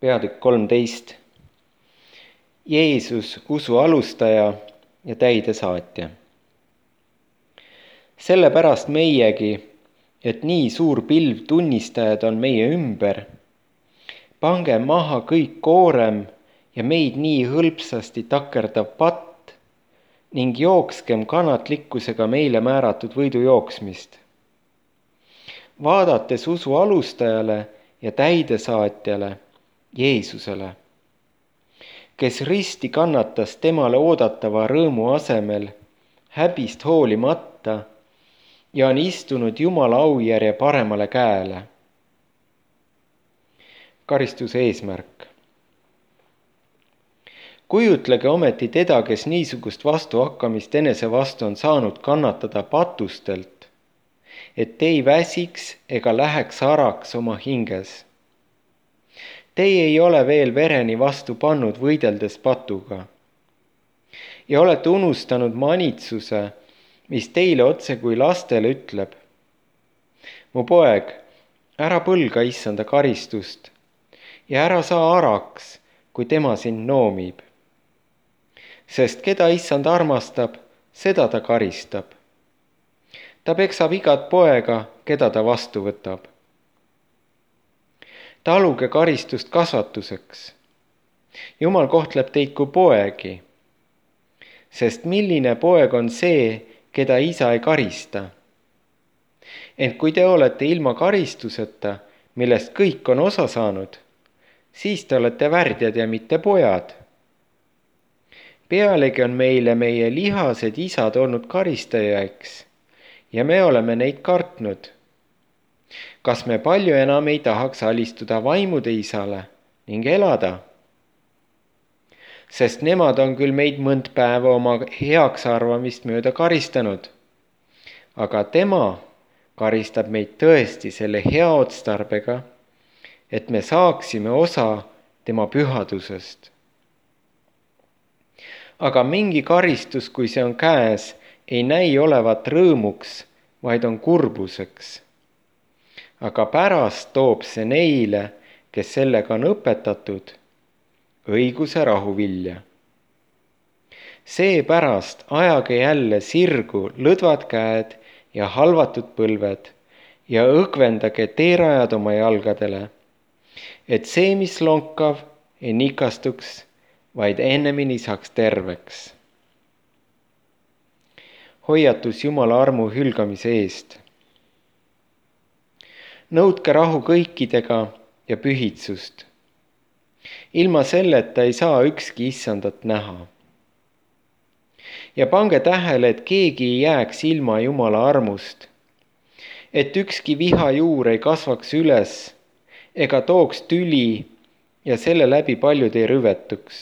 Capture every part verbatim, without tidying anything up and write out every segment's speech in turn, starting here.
peatükk kolmteist. Jeesus, usu alustaja ja täidesaatja. Sellepärast meiegi, et nii suur pilv tunnistajad on meie ümber, pange maha kõik koorem ja meid nii hõlpsasti takerdav patt ning jookskem kannatlikkusega meile määratud võidujooksmist. Vaadates usu alustajale ja täidesaatjale, Jeesusele, kes risti kannatas temale oodatava rõõmu asemel häbist hoolimata ja on istunud Jumala aujärje paremale käele. Karistuse eesmärk. Kujutlege ometi teda, kes niisugust vastuhakkamist enese vastu on saanud kannatada patustelt, et te ei väsiks ega läheks araks oma hinges. Teie ei ole veel vereni vastu pannud võideldes patuga ja olete unustanud manitsuse, mis teile otse kui lastele ütleb. Mu poeg, ära põlga issanda karistust ja ära saa araks, kui tema sind noomib. Sest keda issand armastab, seda ta karistab. Ta peksab igat poega, keda ta vastu võtab. Taluge karistust kasvatuseks. Jumal kohtleb teid kui poegi, sest milline poeg on see, keda isa ei karista. Ent kui te olete ilma karistuseta, millest kõik on osa saanud, siis te olete värdjad ja mitte pojad. Pealegi on meile meie lihased isad olnud karistajaks ja me oleme neid kartnud. Kas me palju enam ei tahaks alistuda vaimude isale ning elada? Sest nemad on küll meid mõnd päeva oma heaks arvamist mööda karistanud, aga tema karistab meid tõesti selle hea otstarbega, et me saaksime osa tema pühadusest. Aga mingi karistus, kui see on käes, ei näi olevat rõõmuks, vaid on kurbuseks. Aga pärast toob see neile, kes sellega on õpetatud, õiguse rahuvilja. Seepärast ajage jälle sirgu lõdvad käed ja halvatud põlved ja õgvendage teerajad oma jalgadele, et see, mis lonkav, ei nikastuks, vaid ennemini saaks terveks. Hoiatus Jumala armu hülgamise eest. Nõudke rahu kõikidega ja pühitsust. Ilma selleta ei saa ükski issandat näha. Ja pange tähele, et keegi ei jääks ilma Jumala armust, et ükski viha juur ei kasvaks üles ega tooks tüli ja selle läbi paljud ei rüvetuks.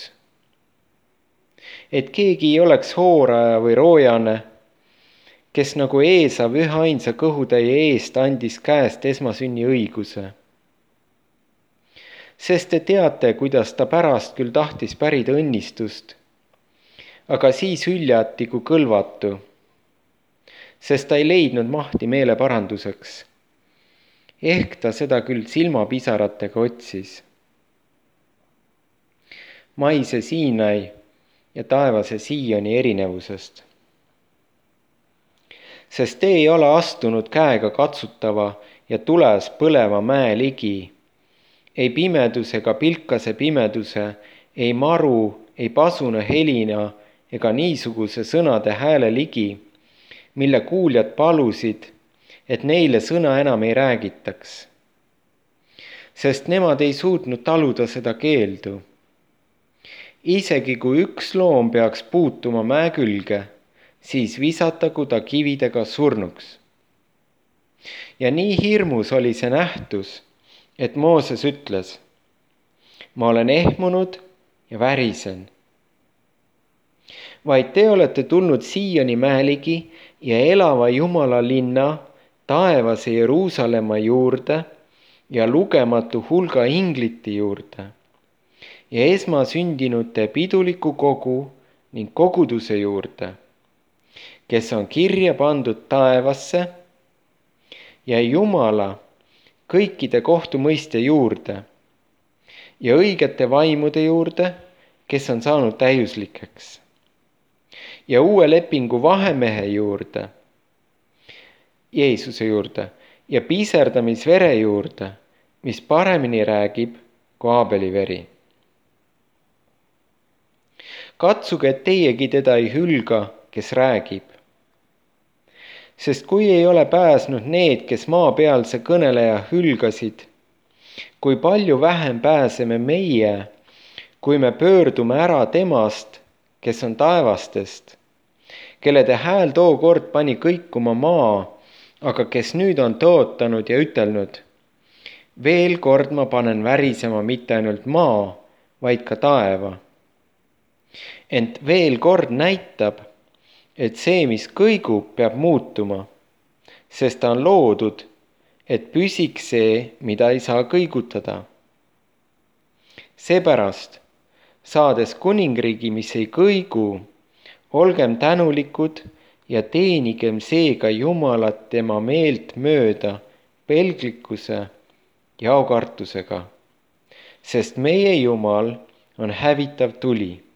Et keegi ei oleks hooraja või roojane, kes nagu Eesav üheainsa kõhutäie eest andis käest esmasünni õiguse. Sest te teate, kuidas ta pärast küll tahtis pärida õnnistust, aga siis hüljati kui kõlvatu, sest ta ei leidnud mahti meele paranduseks. Ehk ta seda küll silmapisaratega otsis. Maise Siinai ja taevase Sioni erinevusest. Sest te ei ole astunud käega katsutava ja tules põleva mäe ligi, ei pimedus ega pilkase pimeduse, ei maru, ei pasuna helina ega niisuguse sõnade hääle ligi, mille kuuljad palusid, et neile sõna enam ei räägitaks. Sest nemad ei suutnud taluda seda keeldu. Isegi kui üks loom peaks puutuma mäe külge, siis visatagu ta kividega surnuks. Ja nii hirmus oli see nähtus, et Mooses ütles, ma olen ehmunud ja värisen. Vaid te olete tulnud Sioni mäe ligi ja elava Jumala linna, taevase Jeruusalemma juurde ja lugematu hulga inglite juurde ja esmasündinute piduliku kogu ning koguduse juurde, kes on kirja pandud taevasse ja Jumala kõikide kohtumõistja juurde ja õigete vaimude juurde, kes on saanud täiuslikeks. Ja uue lepingu vahemehe juurde, Jeesuse juurde ja piserdamisvere juurde, mis paremini räägib kui Aabeli veri. Katsuge, et teiegi teda ei hülga, kes räägib. Sest kui ei ole pääsnud need, kes maapealse kõneleja hülgasid, kui palju vähem pääseme meie, kui me pöördume ära temast, kes on taevastest, kelle te hääl tookord pani kõikuma maa, aga kes nüüd on tõotanud ja ütelnud, veel kord ma panen värisema mitte ainult maa, vaid ka taeva. Ent veel kord näitab, et see, mis kõigub, peab muutuma, sest ta on loodud, et püsiks see, mida ei saa kõigutada. Seepärast, saades kuningriigi, mis ei kõigu, olgem tänulikud ja teenigem seega Jumalat tema meelt mööda pelglikkuse ja aukartusega, sest meie Jumal on hävitav tuli.